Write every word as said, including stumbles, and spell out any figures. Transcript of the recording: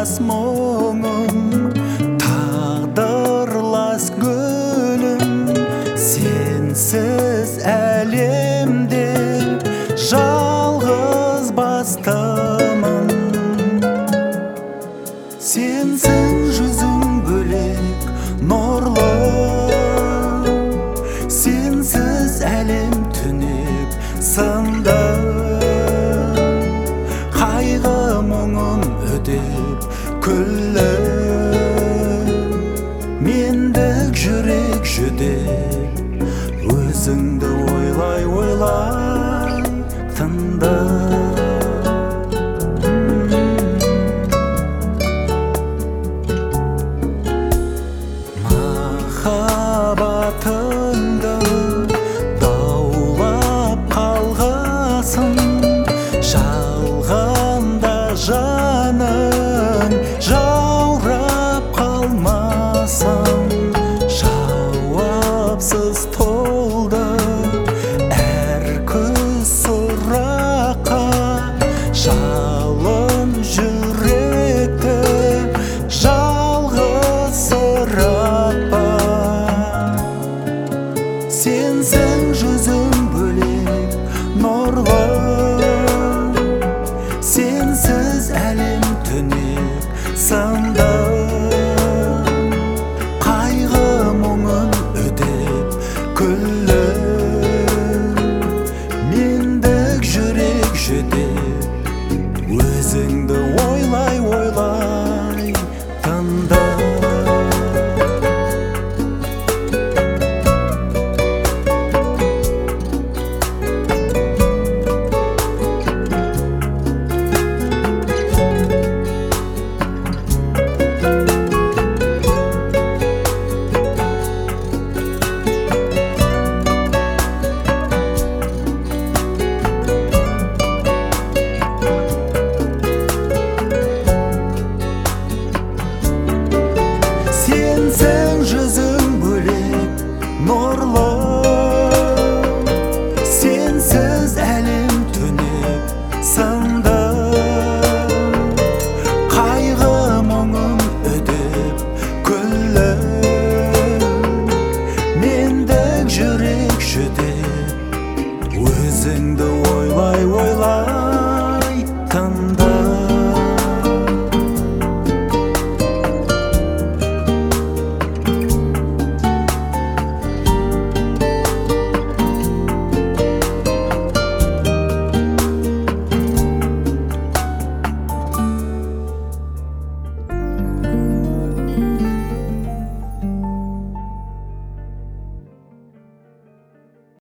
Тағдырлас мұңым, тағдырлас гүлім, сенсіз әлемде жалғыз бастымын. Сенсің жүзің бөлек нұрлы, сенсіз әлем түнек сынды. Қайғы мұңын өтеп күллі, мендік жүрек жүдеп, өзіңді ойлай ойлай тынды. Махаббатыңды даулап қалғасын, жалғанда жаның жаурап қалмасын. Жауапсыз толды әр күз сұраққа, жалын жүректі жалғыз сұратпа. Сенсің жүзің бөлек нұрлы, сенсіз әлем түнек сынды. Қайғы мұңын өтеп күллі, мендік жүрек жүдеп, өзіңді ойлай ойлай тынды. Сенсің жүзің бөлек нұрлы, сенсіз әлем түнек сынды. Қайғы мұңын өтеп күллі, мендік жүрек жүдеп, өзіңді